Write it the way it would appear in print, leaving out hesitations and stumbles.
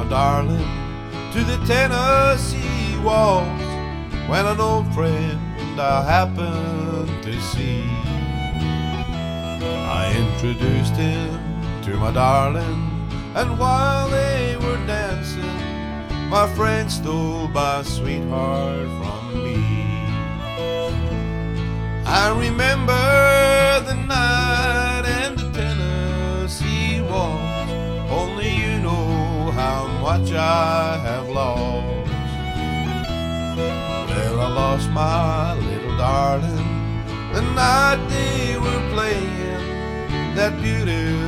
my darling to the Tennessee waltz when an old friend I happened to see. I introduced him to my darling, and while they were dancing, my friend stole my sweetheart from me. I remember the night and the Tennessee waltz. Only you know how much I have lost. Well, I lost my little darling the night they were playing that beautiful